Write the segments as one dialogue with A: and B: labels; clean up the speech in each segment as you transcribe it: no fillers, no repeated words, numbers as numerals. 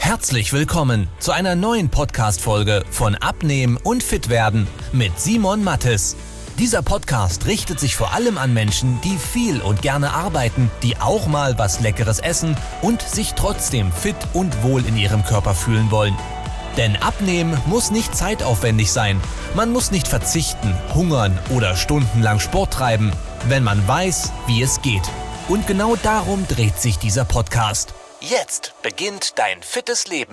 A: Herzlich willkommen zu einer neuen Podcast-Folge von Abnehmen und Fitwerden mit Simon Mattes. Dieser Podcast richtet sich vor allem an Menschen, die viel und gerne arbeiten, die auch mal was Leckeres essen und sich trotzdem fit und wohl in ihrem Körper fühlen wollen. Denn Abnehmen muss nicht zeitaufwendig sein. Man muss nicht verzichten, hungern oder stundenlang Sport treiben, wenn man weiß, wie es geht. Und genau darum dreht sich dieser Podcast. Jetzt beginnt dein fittes Leben.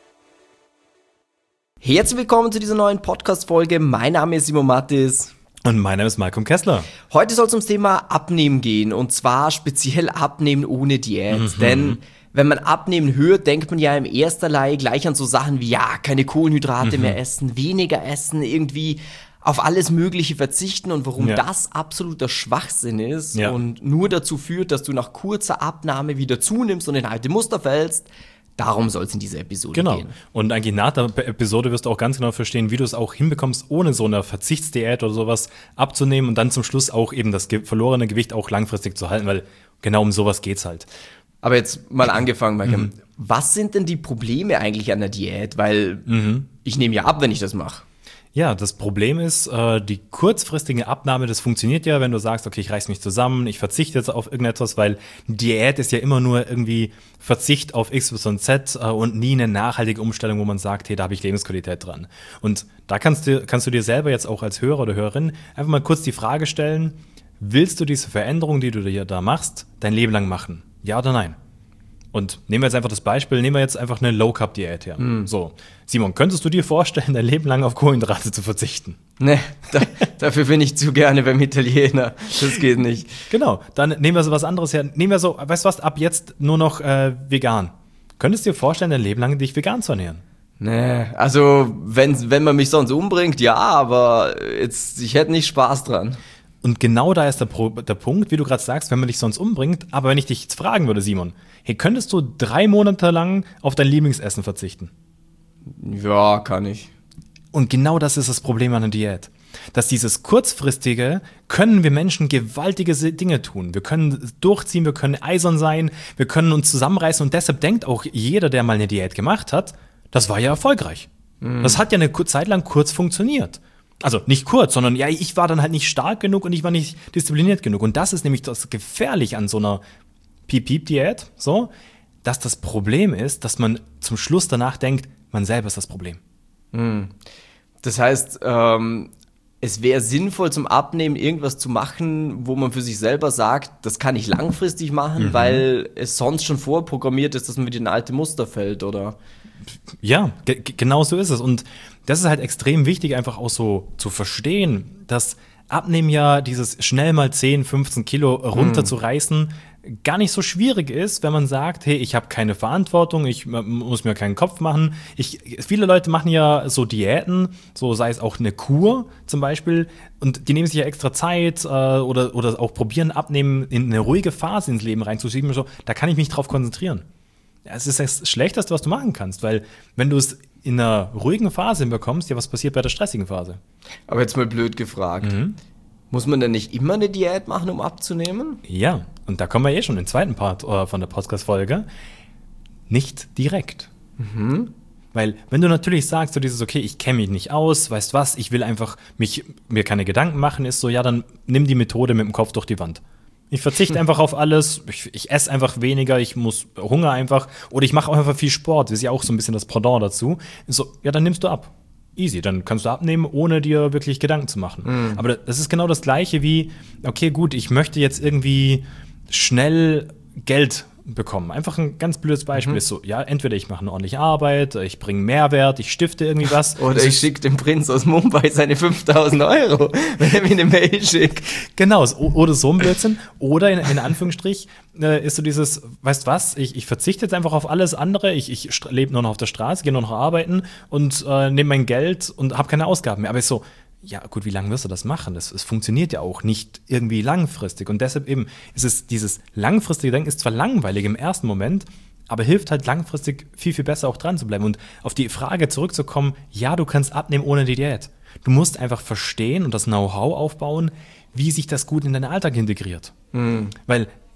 B: Herzlich willkommen zu dieser neuen Podcast-Folge. Mein Name ist Simon Mattes.
C: Und mein Name ist Malcolm Kessler.
B: Heute soll es ums Thema Abnehmen gehen. Und zwar speziell Abnehmen ohne Diät. Denn wenn man Abnehmen hört, denkt man ja im ersterlei gleich an so Sachen wie, ja, keine Kohlenhydrate mehr essen, weniger essen, irgendwie auf alles Mögliche verzichten und warum das absoluter Schwachsinn ist und nur dazu führt, dass du nach kurzer Abnahme wieder zunimmst und in alte Muster fällst. Darum soll es in dieser Episode gehen.
C: Und eigentlich nach der Episode wirst du auch ganz genau verstehen, wie du es auch hinbekommst, ohne so eine Verzichtsdiät oder sowas abzunehmen und dann zum Schluss auch eben das verlorene Gewicht auch langfristig zu halten, weil genau um sowas geht's halt.
B: Aber jetzt mal angefangen, Malcolm. Was sind denn die Probleme eigentlich an der Diät? Weil ich nehme ja ab, wenn ich das mache.
C: Ja, das Problem ist, die kurzfristige Abnahme, das funktioniert ja, wenn du sagst, okay, ich reiß mich zusammen, ich verzichte jetzt auf irgendetwas, weil Diät ist ja immer nur irgendwie Verzicht auf X, Y, Z und nie eine nachhaltige Umstellung, wo man sagt, hey, da habe ich Lebensqualität dran. Und da kannst du dir selber jetzt auch als Hörer oder Hörerin einfach mal kurz die Frage stellen, willst du diese Veränderung, die du dir da machst, dein Leben lang machen? Ja oder nein? Und nehmen wir jetzt einfach das Beispiel, nehmen wir jetzt einfach eine Low-Carb-Diät her. So, Simon, könntest du dir vorstellen, dein Leben lang auf Kohlenhydrate zu verzichten?
B: Nee, dafür bin ich zu gerne beim Italiener. Das geht nicht.
C: Genau, dann nehmen wir so was anderes her. Nehmen wir so, weißt du was, ab jetzt nur noch vegan. Könntest du dir vorstellen, dein Leben lang dich vegan zu ernähren?
B: Nee, also wenn man mich sonst umbringt, ja, aber ich hätte nicht Spaß dran.
C: Und genau da ist der Punkt, wie du gerade sagst, wenn man dich sonst umbringt. Aber wenn ich dich jetzt fragen würde, Simon, hey, könntest du 3 Monate lang auf dein Lieblingsessen verzichten?
B: Ja, kann ich.
C: Und genau das ist das Problem an der Diät. Dass dieses kurzfristige, können wir Menschen gewaltige Dinge tun. Wir können durchziehen, wir können eisern sein, wir können uns zusammenreißen. Und deshalb denkt auch jeder, der mal eine Diät gemacht hat, das war ja erfolgreich. Das hat ja eine Zeit lang kurz funktioniert. Also nicht kurz, sondern ja, ich war dann halt nicht stark genug und ich war nicht diszipliniert genug. Und das ist nämlich das Gefährliche an so einer Piep-Piep-Diät, so, dass das Problem ist, dass man zum Schluss danach denkt, man selber ist das Problem.
B: Das heißt, es wäre sinnvoll zum Abnehmen irgendwas zu machen, wo man für sich selber sagt, das kann ich langfristig machen, weil es sonst schon vorprogrammiert ist, dass man wieder in alte Muster fällt, oder?
C: Ja, genau so ist es. Und das ist halt extrem wichtig, einfach auch so zu verstehen, dass Abnehmen ja dieses schnell mal 10, 15 Kilo runterzureißen gar nicht so schwierig ist, wenn man sagt, hey, ich habe keine Verantwortung, ich muss mir keinen Kopf machen. Viele Leute machen ja so Diäten, so sei es auch eine Kur zum Beispiel, und die nehmen sich ja extra Zeit oder auch probieren, Abnehmen in eine ruhige Phase ins Leben reinzuschieben. So, da kann ich mich drauf konzentrieren. Es ist das Schlechteste, was du machen kannst, weil wenn du es in einer ruhigen Phase hinbekommst, ja, was passiert bei der stressigen Phase?
B: Aber jetzt mal blöd gefragt. Muss man denn nicht immer eine Diät machen, um abzunehmen?
C: Ja, und da kommen wir schon im zweiten Part von der Podcast-Folge. Nicht direkt. Weil wenn du natürlich sagst, so dieses, okay, ich kenne mich nicht aus, weißt was, ich will einfach mir keine Gedanken machen, ist so, ja, dann nimm die Methode mit dem Kopf durch die Wand. Ich verzichte einfach auf alles, ich esse einfach weniger, ich muss Hunger einfach, oder ich mache auch einfach viel Sport, das ist ja auch so ein bisschen das Pendant dazu. So, ja, dann nimmst du ab. Easy, dann kannst du abnehmen, ohne dir wirklich Gedanken zu machen. Aber das ist genau das Gleiche wie, okay, gut, ich möchte jetzt irgendwie schnell Geld bekommen. Einfach ein ganz blödes Beispiel ist so, ja, entweder ich mache eine ordentliche Arbeit, ich bringe Mehrwert, ich stifte irgendwie was.
B: Oder ich schicke dem Prinz aus Mumbai seine 5.000 €, wenn er mir eine Mail schickt.
C: Genau, oder so ein Blödsinn. Oder in Anführungsstrich ist so dieses, weißt was, ich verzichte jetzt einfach auf alles andere, ich lebe nur noch auf der Straße, gehe nur noch arbeiten und nehme mein Geld und habe keine Ausgaben mehr. Aber ist so, ja gut, wie lange wirst du das machen? Es funktioniert ja auch nicht irgendwie langfristig. Und deshalb eben ist es dieses langfristige Denken ist zwar langweilig im ersten Moment, aber hilft halt langfristig viel, viel besser auch dran zu bleiben. Und auf die Frage zurückzukommen, ja, du kannst abnehmen ohne die Diät. Du musst einfach verstehen und das Know-how aufbauen, wie sich das gut in deinen Alltag integriert. Weil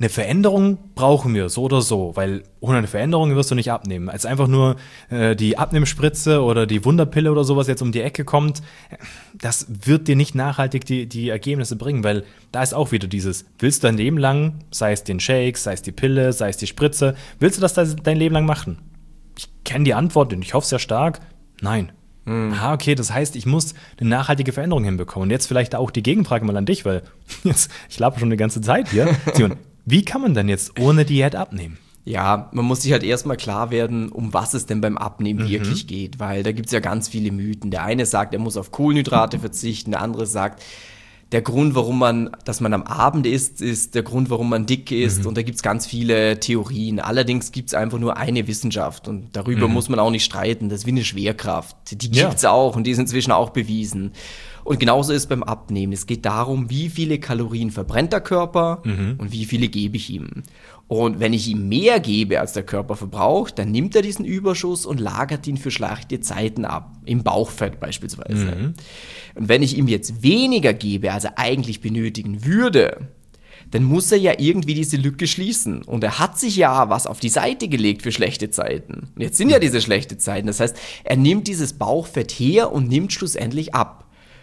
C: eine Veränderung brauchen wir, so oder so, weil ohne eine Veränderung wirst du nicht abnehmen. Als einfach nur die Abnehmspritze oder die Wunderpille oder sowas jetzt um die Ecke kommt, das wird dir nicht nachhaltig die Ergebnisse bringen, weil da ist auch wieder dieses, willst du dein Leben lang, sei es den Shake, sei es die Pille, sei es die Spritze, willst du das dein Leben lang machen? Ich kenne die Antwort und ich hoffe sehr stark, nein. Aha, okay, das heißt, ich muss eine nachhaltige Veränderung hinbekommen. Und jetzt vielleicht auch die Gegenfrage mal an dich, weil jetzt, ich laber schon die ganze Zeit hier. Simon, wie kann man denn jetzt ohne Diät abnehmen?
B: Ja, man muss sich halt erstmal klar werden, um was es denn beim Abnehmen wirklich geht, weil da gibt es ja ganz viele Mythen. Der eine sagt, er muss auf Kohlenhydrate verzichten, der andere sagt, der Grund, dass man am Abend isst, ist der Grund, warum man dick ist. Und da gibt es ganz viele Theorien. Allerdings gibt es einfach nur eine Wissenschaft und darüber muss man auch nicht streiten. Das ist wie eine Schwerkraft. Die gibt es auch und die ist inzwischen auch bewiesen. Und genauso ist es beim Abnehmen. Es geht darum, wie viele Kalorien verbrennt der Körper und wie viele gebe ich ihm. Und wenn ich ihm mehr gebe, als der Körper verbraucht, dann nimmt er diesen Überschuss und lagert ihn für schlechte Zeiten ab. Im Bauchfett beispielsweise. Und wenn ich ihm jetzt weniger gebe, als er eigentlich benötigen würde, dann muss er ja irgendwie diese Lücke schließen. Und er hat sich ja was auf die Seite gelegt für schlechte Zeiten. Und jetzt sind ja diese schlechte Zeiten. Das heißt, er nimmt dieses Bauchfett her und nimmt schlussendlich ab.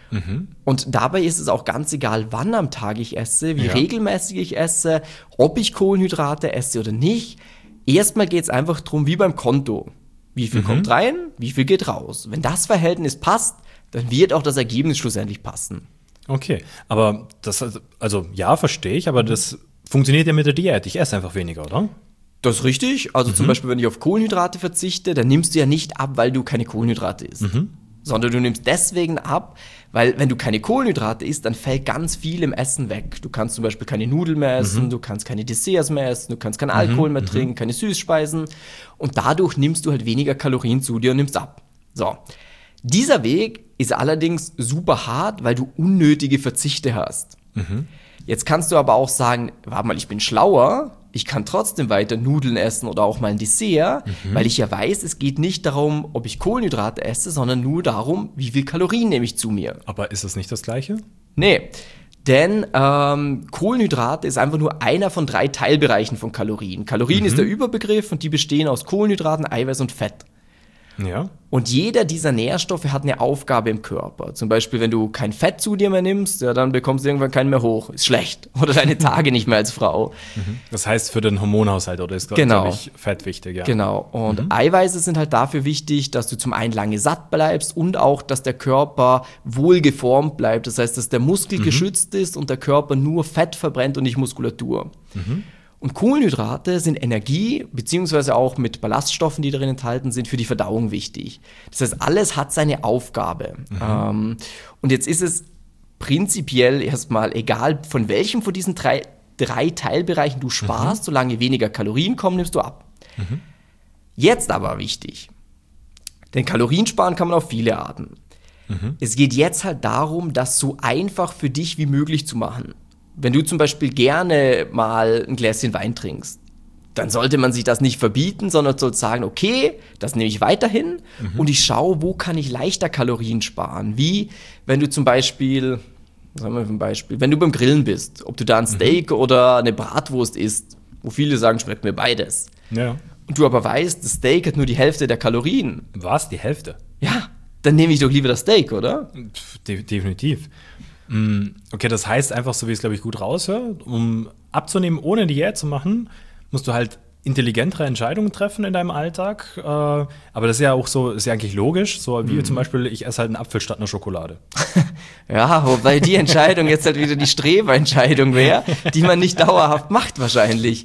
B: Und dabei ist es auch ganz egal, wann am Tag ich esse, wie regelmäßig ich esse, ob ich Kohlenhydrate esse oder nicht. Erstmal geht es einfach darum, wie beim Konto. Wie viel kommt rein, wie viel geht raus. Wenn das Verhältnis passt, dann wird auch das Ergebnis schlussendlich passen.
C: Okay, aber das, also ja, verstehe ich, aber das funktioniert ja mit der Diät. Ich esse einfach weniger, oder?
B: Das ist richtig. Also zum Beispiel, wenn ich auf Kohlenhydrate verzichte, dann nimmst du ja nicht ab, weil du keine Kohlenhydrate isst. Sondern du nimmst deswegen ab, weil wenn du keine Kohlenhydrate isst, dann fällt ganz viel im Essen weg. Du kannst zum Beispiel keine Nudeln mehr essen, du kannst keine Desserts mehr essen, du kannst keinen Alkohol mehr trinken, keine Süßspeisen. Und dadurch nimmst du halt weniger Kalorien zu dir und nimmst ab. So. Dieser Weg ist allerdings super hart, weil du unnötige Verzichte hast. Jetzt kannst du aber auch sagen, warte mal, ich bin schlauer, ich kann trotzdem weiter Nudeln essen oder auch mal ein Dessert, weil ich ja weiß, es geht nicht darum, ob ich Kohlenhydrate esse, sondern nur darum, wie viel Kalorien nehme ich zu mir.
C: Aber ist das nicht das Gleiche?
B: Nee, denn Kohlenhydrate ist einfach nur einer von 3 Teilbereichen von Kalorien. Kalorien ist der Überbegriff und die bestehen aus Kohlenhydraten, Eiweiß und Fett.
C: Ja.
B: Und jeder dieser Nährstoffe hat eine Aufgabe im Körper. Zum Beispiel, wenn du kein Fett zu dir mehr nimmst, ja, dann bekommst du irgendwann keinen mehr hoch. Ist schlecht. Oder deine Tage nicht mehr als Frau.
C: Das heißt für den Hormonhaushalt oder ist natürlich Fett wichtig, ja.
B: Genau. Und Eiweiße sind halt dafür wichtig, dass du zum einen lange satt bleibst und auch, dass der Körper wohl geformt bleibt. Das heißt, dass der Muskel geschützt ist und der Körper nur Fett verbrennt und nicht Muskulatur. Und Kohlenhydrate sind Energie, beziehungsweise auch mit Ballaststoffen, die darin enthalten sind, für die Verdauung wichtig. Das heißt, alles hat seine Aufgabe. Und jetzt ist es prinzipiell erstmal egal, von welchem von diesen drei Teilbereichen du sparst, solange weniger Kalorien kommen, nimmst du ab. Jetzt aber wichtig, denn Kalorien sparen kann man auf viele Arten. Es geht jetzt halt darum, das so einfach für dich wie möglich zu machen. Wenn du zum Beispiel gerne mal ein Gläschen Wein trinkst, dann sollte man sich das nicht verbieten, sondern soll sagen, okay, das nehme ich weiterhin und ich schaue, wo kann ich leichter Kalorien sparen. Wie, wenn du zum Beispiel, sagen wir ein Beispiel, wenn du beim Grillen bist, ob du da ein Steak oder eine Bratwurst isst, wo viele sagen, schmeckt mir beides.
C: Ja.
B: Und du aber weißt, das Steak hat nur die Hälfte der Kalorien.
C: Was? Die Hälfte?
B: Ja, dann nehme ich doch lieber das Steak, oder?
C: Definitiv. Okay, das heißt einfach, so wie ich es, glaube ich, gut raushöre, um abzunehmen, ohne Diät zu machen, musst du halt intelligentere Entscheidungen treffen in deinem Alltag. Aber das ist ja auch so, ist ja eigentlich logisch, so wie zum Beispiel, ich esse halt einen Apfel statt einer Schokolade.
B: Ja, wobei die Entscheidung jetzt halt wieder die Streberentscheidung wäre, die man nicht dauerhaft macht wahrscheinlich.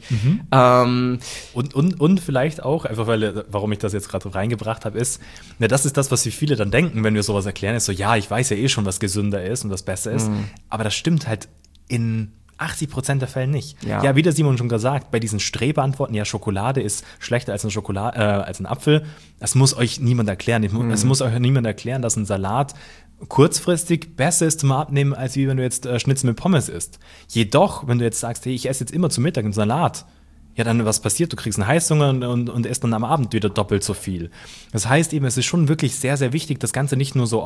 C: Und vielleicht auch, einfach warum ich das jetzt gerade reingebracht habe, ist, das ist das, was viele dann denken, wenn wir sowas erklären, ist so, ja, ich weiß ja eh schon, was gesünder ist und was besser ist, aber das stimmt halt in 80% der Fälle nicht. Ja, wie der Simon schon gesagt, bei diesen Streberantworten, ja, Schokolade ist schlechter als als ein Apfel, das muss euch niemand erklären. Es muss euch niemand erklären, dass ein Salat kurzfristig besser ist zum Abnehmen, als wie wenn du jetzt Schnitzel mit Pommes isst. Jedoch, wenn du jetzt sagst, hey, ich esse jetzt immer zu Mittag einen Salat, ja, dann was passiert? Du kriegst einen Heißhunger und isst dann am Abend wieder doppelt so viel. Das heißt eben, es ist schon wirklich sehr, sehr wichtig, das Ganze nicht nur so auf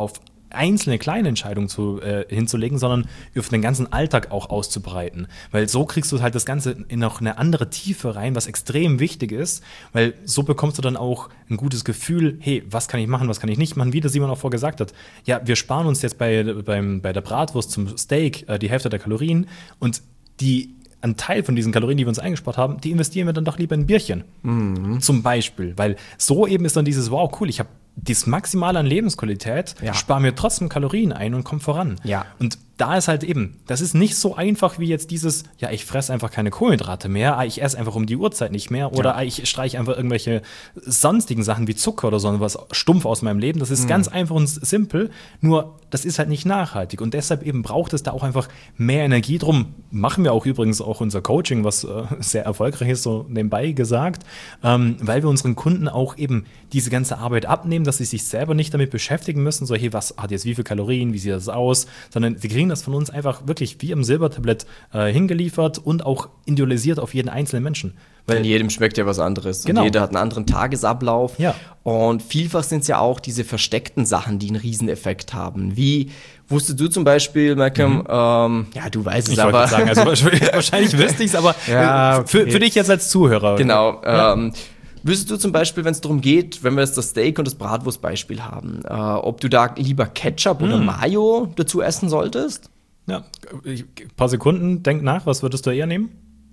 C: einzelne kleine Entscheidungen hinzulegen, sondern auf den ganzen Alltag auch auszubreiten. Weil so kriegst du halt das Ganze in noch eine andere Tiefe rein, was extrem wichtig ist, weil so bekommst du dann auch ein gutes Gefühl, hey, was kann ich machen, was kann ich nicht machen, wie der Simon auch vorher gesagt hat. Ja, wir sparen uns jetzt bei der Bratwurst zum Steak die Hälfte der Kalorien und ein Teil von diesen Kalorien, die wir uns eingespart haben, die investieren wir dann doch lieber in ein Bierchen. Zum Beispiel. Weil so eben ist dann dieses, wow, cool, ich habe das Maximale an Lebensqualität, spare mir trotzdem Kalorien ein und komme voran.
B: Ja.
C: Und da ist halt eben, das ist nicht so einfach wie jetzt dieses, ja, ich fresse einfach keine Kohlenhydrate mehr, ich esse einfach um die Uhrzeit nicht mehr oder ich streiche einfach irgendwelche sonstigen Sachen wie Zucker oder so was stumpf aus meinem Leben. Das ist ganz einfach und simpel, nur das ist halt nicht nachhaltig und deshalb eben braucht es da auch einfach mehr Energie. Drum machen wir auch übrigens auch unser Coaching, was sehr erfolgreich ist, so nebenbei gesagt, weil wir unseren Kunden auch eben diese ganze Arbeit abnehmen, dass sie sich selber nicht damit beschäftigen müssen, so hey, was hat jetzt wie viele Kalorien, wie sieht das aus, sondern sie kriegen das von uns einfach wirklich wie im Silbertablett hingeliefert und auch individualisiert auf jeden einzelnen Menschen.
B: Weil jedem schmeckt ja was anderes.
C: Genau.
B: Und jeder hat einen anderen Tagesablauf.
C: Ja.
B: Und vielfach sind es ja auch diese versteckten Sachen, die einen Rieseneffekt haben. Wie wusstest du zum Beispiel, Malcolm, ja, du weißt es
C: Ich
B: aber.
C: wollte sagen, also wahrscheinlich wüsste ich es, aber
B: Ja, okay.
C: für dich jetzt als Zuhörer.
B: Genau. Wüsstest du zum Beispiel, wenn es darum geht, wenn wir jetzt das Steak und das Bratwurstbeispiel haben, ob du da lieber Ketchup oder Mayo dazu essen solltest?
C: Ja, ein paar Sekunden, denk nach, was würdest du eher nehmen?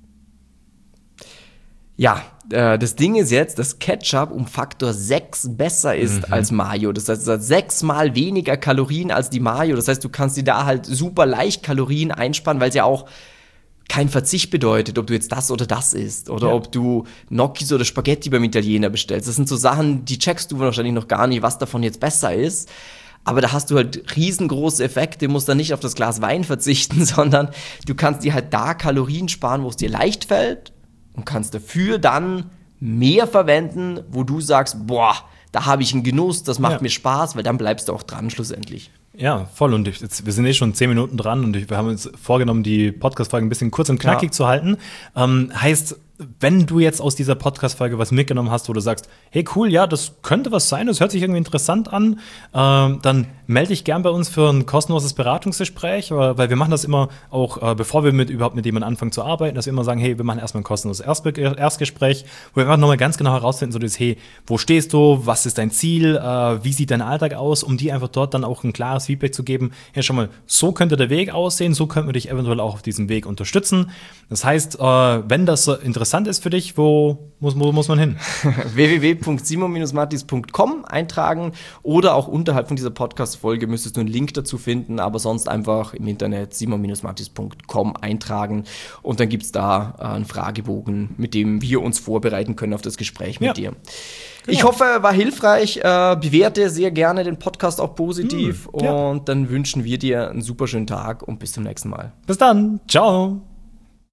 B: Ja, das Ding ist jetzt, dass Ketchup um Faktor 6 besser ist als Mayo. Das heißt, es hat 6-mal weniger Kalorien als die Mayo. Das heißt, du kannst dir da halt super leicht Kalorien einsparen, weil es ja auch kein Verzicht bedeutet, ob du jetzt das oder das isst oder ob du Gnocchis oder Spaghetti beim Italiener bestellst. Das sind so Sachen, die checkst du wahrscheinlich noch gar nicht, was davon jetzt besser ist. Aber da hast du halt riesengroße Effekte, musst dann nicht auf das Glas Wein verzichten, sondern du kannst dir halt da Kalorien sparen, wo es dir leicht fällt und kannst dafür dann mehr verwenden, wo du sagst, boah, da habe ich einen Genuss, das macht mir Spaß, weil dann bleibst du auch dran schlussendlich.
C: Ja, voll. Und wir sind schon 10 Minuten dran und wir haben uns vorgenommen, die Podcast-Folge ein bisschen kurz und knackig zu halten. Heißt, wenn du jetzt aus dieser Podcast-Folge was mitgenommen hast, wo du sagst, hey cool, ja, das könnte was sein, das hört sich irgendwie interessant an, dann melde dich gern bei uns für ein kostenloses Beratungsgespräch, weil wir machen das immer auch, bevor wir überhaupt mit jemandem anfangen zu arbeiten, dass wir immer sagen, hey, wir machen erstmal ein kostenloses Erstgespräch, wo wir einfach nochmal ganz genau herausfinden, so das, hey, wo stehst du, was ist dein Ziel, wie sieht dein Alltag aus, um dir einfach dort dann auch ein klares Feedback zu geben, ja, schau mal, so könnte der Weg aussehen, so könnten wir dich eventuell auch auf diesem Weg unterstützen. Das heißt, wenn das interessant ist für dich, wo muss man hin?
B: www.simon-mattis.com eintragen oder auch unterhalb von dieser Podcast-Folge müsstest du einen Link dazu finden, aber sonst einfach im Internet simon-mattis.com eintragen und dann gibt es da einen Fragebogen, mit dem wir uns vorbereiten können auf das Gespräch mit dir. Ich hoffe, war hilfreich. Bewerte sehr gerne den Podcast auch positiv und dann wünschen wir dir einen super schönen Tag und bis zum nächsten Mal.
C: Bis dann. Ciao.